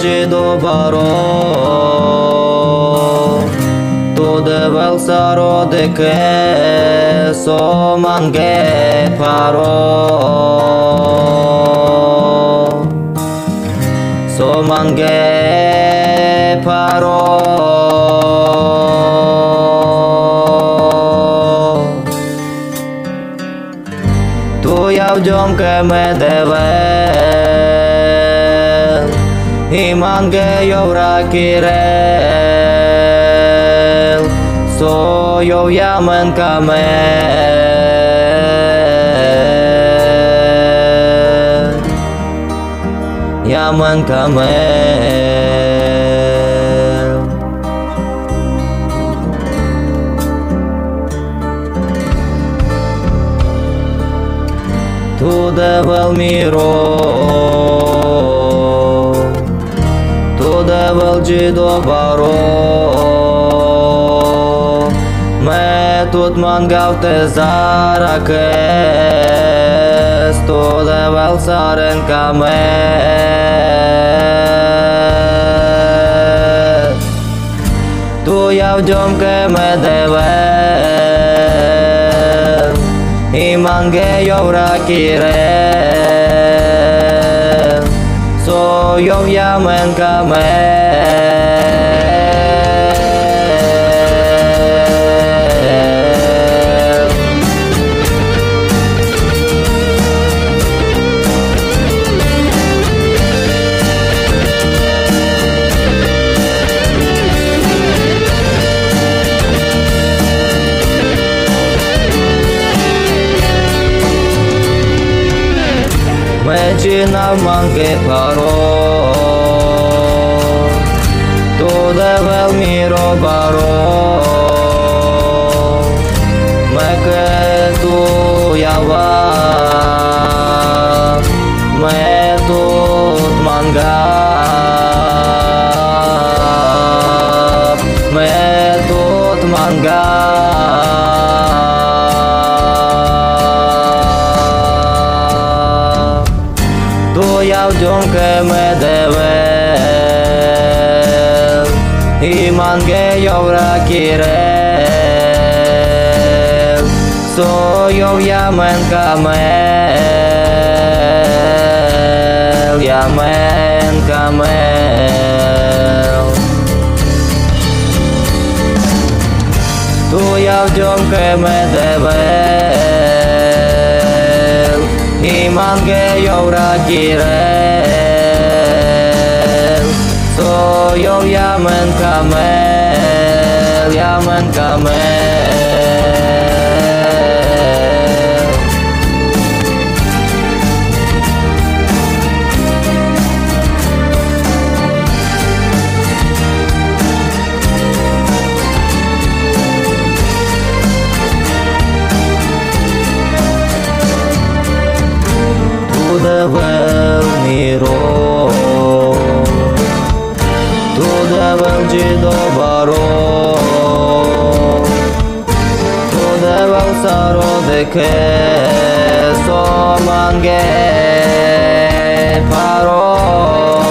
de do baro tu devel saro de que so mange paro so mange paro tu yau jom ke me deve Imange yo rakirel so yo yamen kamel yamen kamel tu devel miro devel de do baro me tot mangau tezara que tu devel saren kamel tu yau jom ke me devel imange yo rakirel so yo yamen kamel Medina mange paro tu devel miro baro me que tu yawa me tut manga me tut manga yau jom ke me devel imange yo rakirel so yo yamen kamel yamen kamel tu yau jom ke me devel imange yo rakirel so yo yamen kamel yamen kamel devel miro tu devel de do baro tu devel saro de que so mange paro